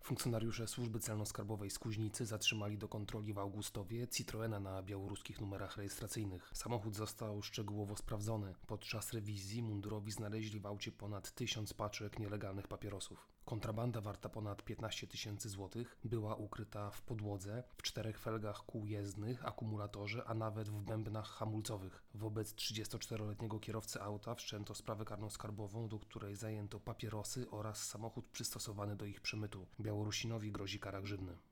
Funkcjonariusze Służby Celno-Skarbowej z Kuźnicy zatrzymali do kontroli w Augustowie Citroena na białoruskich numerach rejestracyjnych. Samochód został szczegółowo sprawdzony. Podczas rewizji mundurowi znaleźli w aucie ponad 1000 paczek nielegalnych papierosów. Kontrabanda warta ponad 15 000 złotych była ukryta w podłodze, w 4 felgach kół jezdnych, akumulatorze, a nawet w bębnach hamulcowych. Wobec 34-letniego kierowcy auta wszczęto sprawę karną skarbową, do której zajęto papierosy oraz samochód przystosowany do ich przemytu. Białorusinowi grozi kara grzywny.